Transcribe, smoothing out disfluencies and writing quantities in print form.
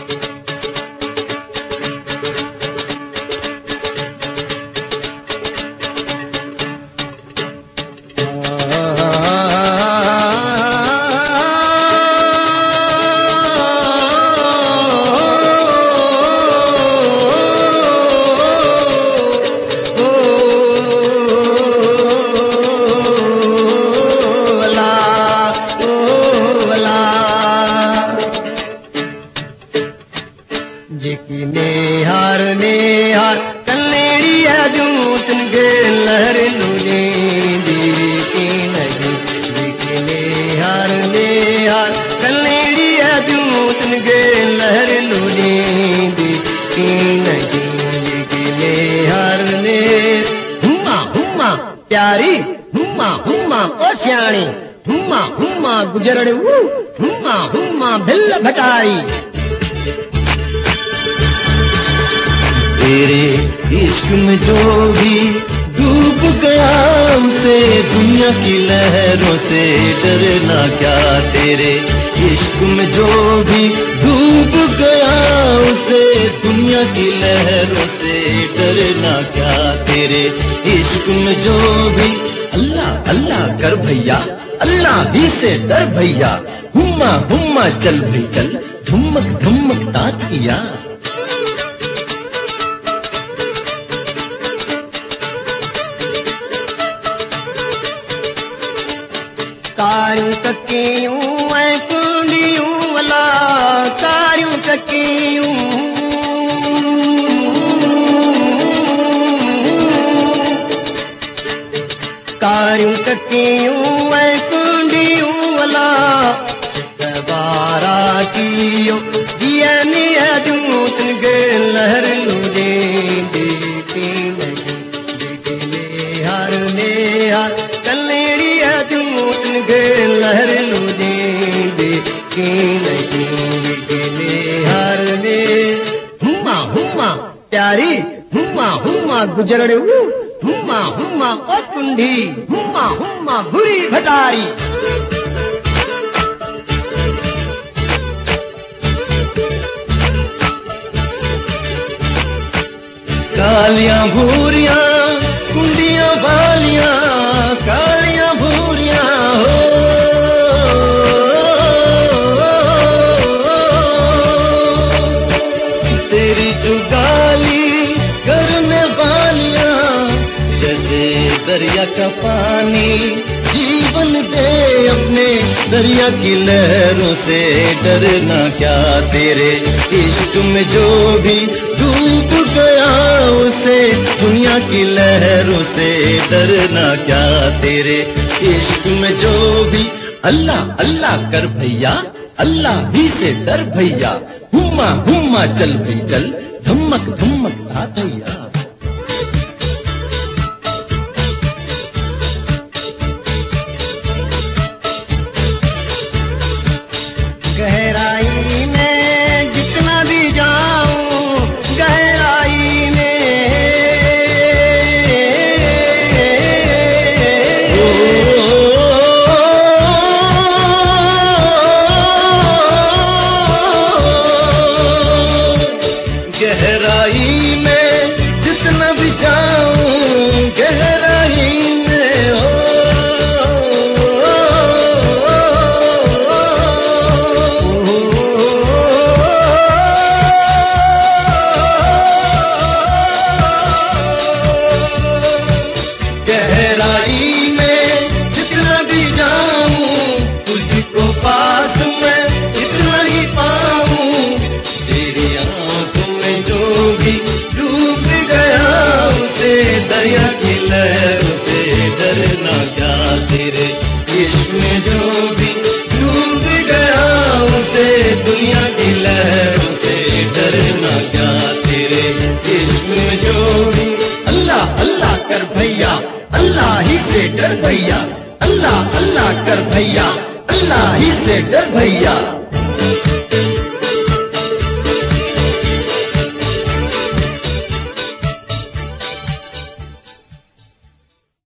जेकी नेहार नेहार कलेड़ी जूतन गे लहर लूने की नहीं। जेकी नेहार नेहार कलेड़ी जूतन गे लहर लूने की नहीं। जेकी नेहार ने हुम्मा हुम्मा प्यारी हुम्मा हुम्मा ओ सियाणी हुम्मा हुम्मा गुजरड़ हुम्मा हुम्मा भिल भटारी। तेरे इश्क में जो भी डूब गया उसे दुनिया की लहरों से डरना क्या। तेरे इश्क में जो भी डूब गया उसे दुनिया की लहरों से डरना क्या। तेरे इश्क में जो भी अल्लाह अल्लाह कर भैया अल्लाह ही से डर भैया। हुम्मा हुम्मा चल भी चल धुमक धुमक दांत किया। कारियूं ककियूं ऐं कुंडियूं अला कारियूं ककियूं। कारियूं ककियूं ऐं कुंडियूं अला सित बारा कियो दिया निया जूतन गे लहर लूने की नहीं। जेके नेहार नेहार कलेड़ी जूतन गे लहर लूने की नहीं। जेके नेहार ने हुम्मा हुम्मा प्यारी हुम्मा हुम्मा गुजरड़ हुम्मा हुम्मा ओ कुंडी हुम्मा हुम्मा बुरी भटारी। कालियां भूरियां कुंडियां बालियां कालियां भूरियां हो। तेरी जुगाली करने वालियां जैसे दरिया का पानी जीवन दे अपने दरिया की लहरों से डरना क्या। तेरे इश्क में जो भी डूब गया उसे दुनिया की लहरों से डरना क्या। तेरे इश्क में जो भी अल्लाह अल्लाह कर भैया अल्लाह ही से डर भैया। हुम्मा हुम्मा चल भी चल धमक धमक भैया। गहराई में जितना भी जाऊं गहराई में गहराई में जितना भी जाऊं गहराई में हो। गहराई में जितना भी जाऊं तुझको पास में इतना ही पाऊं। तेरी आंखों में जो भी डूब गया उसे दरिया की लहरों से डरना क्या। तेरे इश्क में जो भी डूब गया उसे दुनिया की लहरों से डरना क्या। तेरे इश्क में जो भी अल्लाह अल्लाह कर भैया अल्लाह ही से डर भैया। अल्लाह अल्लाह कर भैया अल्लाह ही से डर भैया।